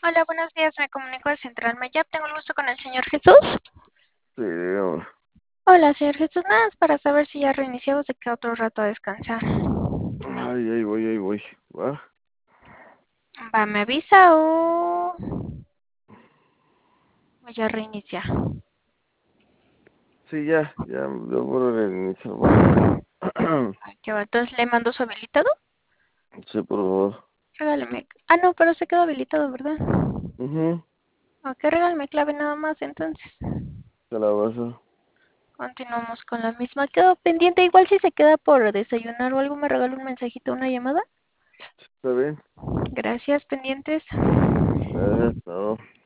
Hola, buenos días. Me comunico de Central Mayap. Tengo el gusto con el señor Jesús. Sí, dígame. Hola, señor Jesús. Nada más para saber si ya reiniciado o se queda otro rato a descansar. Ay, ahí voy, ahí voy. ¿Va? Va, me avisa o ya reinicia. Sí, ya, yo vuelvo a reiniciar, va. Ay, qué va. Entonces le mando su habilitado. Sí, por favor. Regáleme. Ah, no, pero se quedó habilitado, ¿verdad? Mhm. Ok, regáleme clave nada más. Entonces, Calabaza. continuamos con la misma. Quedó pendiente. Igual si se queda por desayunar o algo, me regala un mensajito, una llamada. ¿Está bien? Gracias, pendientes. Gracias, no.